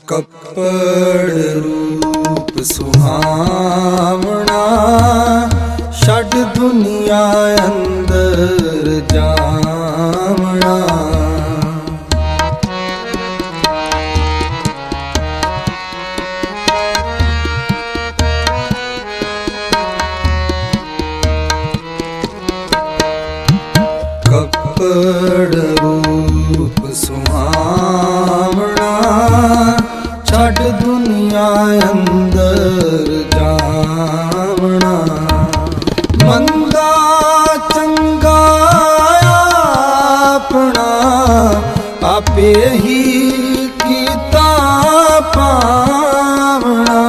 ਕੱਪੜ ਰੂਪ ਸੁਹਾਵਣਾ, ਛੱਡ ਦੁਨੀਆ ਅੰਦਰ ਜਾਵਣਾ। ਕੱਪੜ ਰੂਪ ਸੁਹਾਵਣਾ, ਛੱਡ ਦੁਨੀਆ ਅੰਦਰ ਜਾਵਣਾ। ਮੰਦਾ ਚੰਗਾ ਆਪਣਾ, ਆਪੇ ਹੀ ਕੀਤਾ ਪਾਵਣਾ।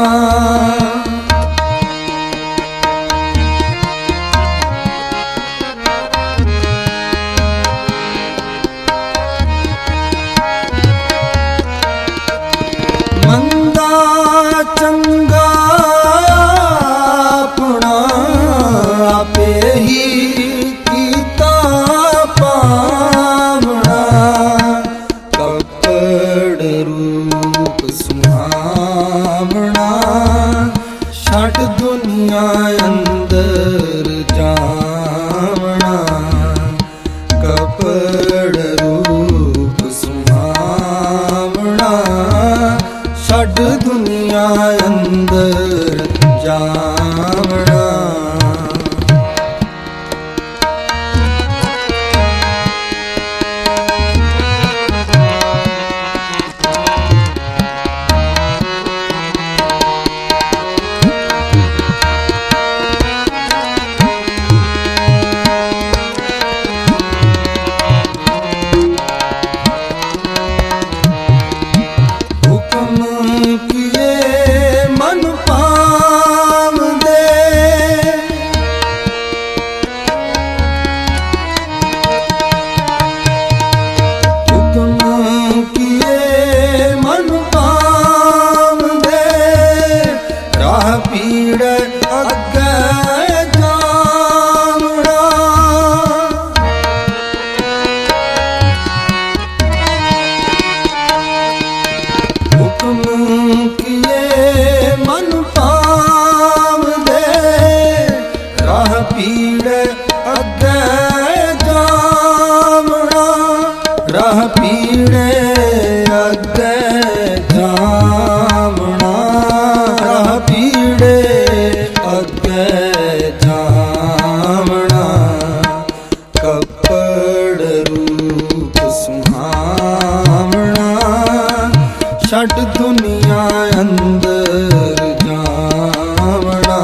ਮੰਦਾ ਚੰਗਾ ਆਪਣਾ, ਆਪੇ ਹੀ ਕੀਤਾ ਪਾਵਣਾ। ਕੱਪੜ ਰੂਪ ਸੁਹਾਵਣਾ, ਛੱਡ ਦੁਨੀਆ ਅੰਦਰ ਜਾਵਣਾ। ਕੱਪੜ ਰੂਪ ਸੁਹਾਵਣਾ, ਛੱਡ ਦੁਨੀਆ ਅੰਦਰ ਜਾਵਣਾ। ਪੀੜ ਅੱਗੇ ਜਾਵਣਾ। ਹੁਕਮ ਕੀਏ ਮਨ ਪਾਵਦੇ, ਰਾਹ ਪੀੜ ਅੱਗੇ ਜਾਵਣਾ। ਰਾਹ ਪੀੜ ਅੱਗੇ ਜਾਵਣਾ, ਰਾਹ ਪੀੜੇ ਅੱਗੇ ਜਾਵਣਾ। ਕੱਪੜ ਰੂਪ ਸੁਹਾਵਣਾ, ਛੱਡ ਦੁਨੀਆ ਅੰਦਰ ਜਾਵਣਾ।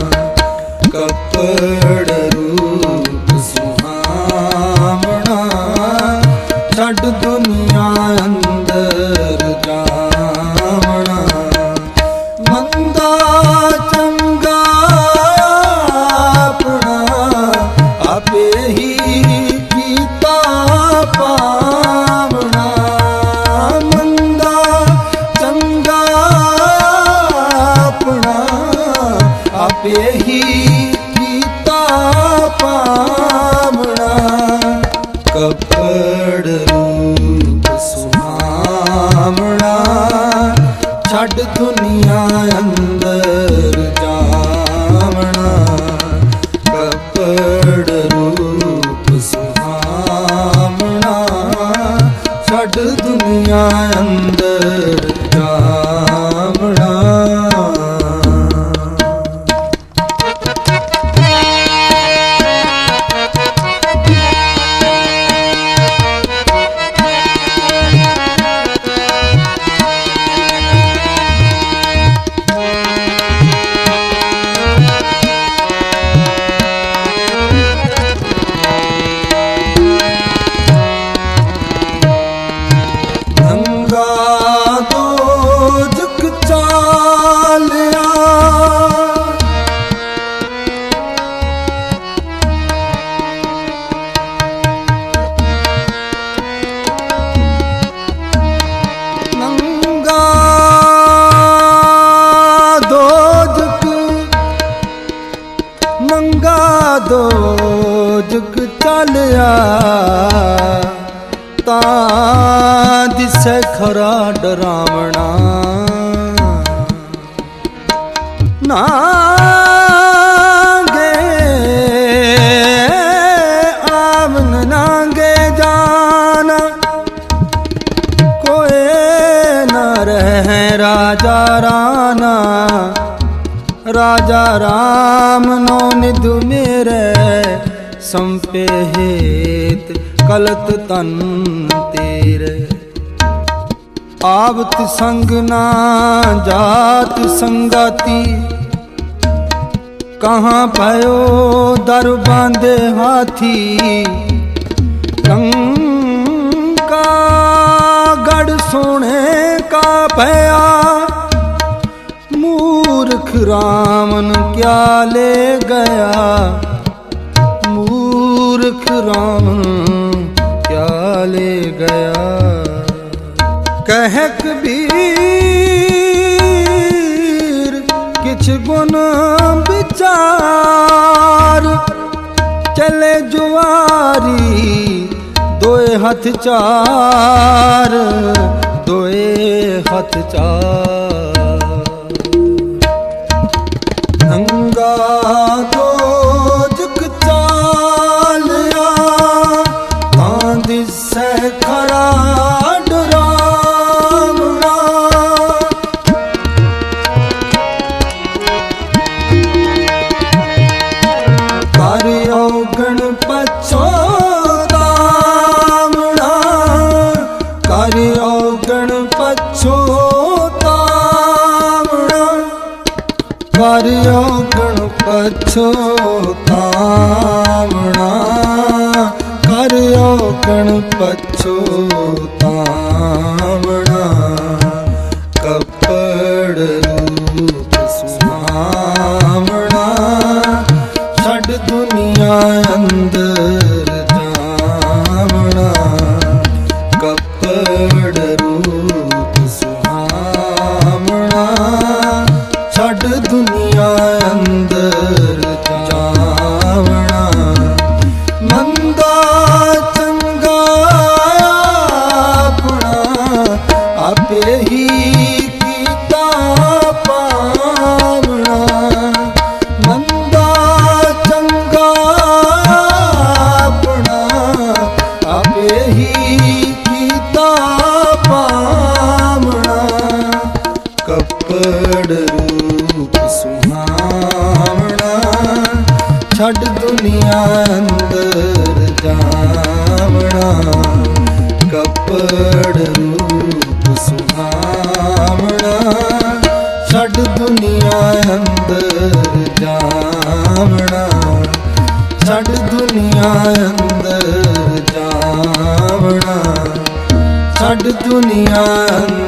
ਕੱਪੜ ਰੂਪ ਸੁਹਾਵਣਾ, ਛੱਡ ਦੁਨੀਆ ਅੰਦਰ ਜਾਵਣਾ। ਮੰਦਾ ਚੰਗਾ ਆਪਣਾ, ਆਪੇ ਹੀ ਕੀਤਾ ਪਾਵਣਾ। ਮੰਦਾ ਚੰਗਾ ਆਪਣਾ, ਆਪੇ ਹੀ ਕੀਤਾ ਪਾਵਣਾ। ਕੱਪੜ ਰੂਪ ਸੁਹਾਵਣਾ, ਛੱਡ ਦੁਨੀਆ ਅੰਦਰ ਜਾਵਣਾ। ਕੱਪੜ ਰੂਪ ਸੁਹਾਵਣਾ, ਛੱਡ ਦੁਨੀਆ ਅੰਦਰ ਜਾਵਣਾ। ਦੋਜਕ ਚੱਲਿਆ ਤਾਂ ਦਿਸ ਐਸੈ ਖਰਾ ਡਰਾਵਣਾ ਨਾਂਗੇ ਆਵਨ ਨਾਂਗੇ ਜਾਨ ਕੋਏ ਨਾ ਰਹਿ ਰਾਜਾ ਰਾਨਾ ਰਾਜਾ ਰਾਮ ਨੋ ਨਿਧ ਮੇਰੇ ਸੰਪੇ ਹੇਤ ਕਲਤ ਤਨ ਤੇਰੇ ਆਵਤ ਸੰਗ ਨਾ ਜਾਤ ਸੰਗਾਤੀ ਕਹਾਂ ਪਇਓ ਦਰ ਬਾਂਧੇ ਹਾਥੀ ਲੰਕਾ ਗੜ ਸੋਹਣੇ ਕਾ ਭਇਆ ਮੂਰਖ ਰਾਮਨ ਕਿਆ ਲੈ ਗਿਆ ਮੂਰਖ ਰਾਮਨ ਕਿਆ ਲੈ ਗਿਆ ਕਹਿ ਕਬੀਰ ਕਿਛ ਗੁਣ ਵਿਚਾਰ ਚਲੇ ਜੁਆਰੀ ਦੋਏ ਹੱਥ ਚਾਰ ਦੋਏ ਹੱਥ ਚਾਰ ਨੰਗਾ ਤੋਂ ਜੁਗ ਚਾਲਿਆ ਤਾਂ ਦਿਸੈ ਖਰਾ ਡਰਾਵਣਾ ਕਰ ਔਗਣ ਪਛੋਤਾਵਣਾ ਕਰ ਔਗਣ ਪਛੋਤਾਵਣਾ ਕਰ ਔਗਣ ਪਛੋਤਾਵਣਾ ਕਰ ਔਗਣ ਪਛੋਤਾਵਣਾ ਕੱਪੜ ਰੂਪ ਸੁਹਾਵਣਾ ਛੱਡ ਦੁਨੀਆ ਅੰਦਰ ਜਾਵਣਾ ਕੱਪੜ ਰੂਪ ਸੁਹਾਵਣਾ ਛੱਡ ਦੁਨੀਆ ਅੰਦਰ ਜਾਵਣਾ ਮੰਦਾ ਚੰਗਾ ਆਪਣਾ ਆਪੇ ਹੀ ਕੀਤਾ ਪਾਵਣਾ ਮੰਦਾ ਚੰਗਾ ਆਪਣਾ ਆਪੇ ਹੀ ਕੀਤਾ ਪਾਵਣਾ ਕੱਪੜ ਰੂਪ ਸੁਹਾਵਣਾ ਛੱਡ ਦੁਨੀਆ ਅੰਦਰ ਜਾਵਣਾ ਕੱਪੜ ਰੂਪ ਸੁਹਾਵਣਾ ਛੱਡ ਦੁਨੀਆ ਅੰਦਰ ਜਾਵਣਾ ਛੱਡ ਦੁਨੀਆ ਅੰਦਰ ਜਾਵਣਾ ਛੱਡ ਦੁਨੀਆ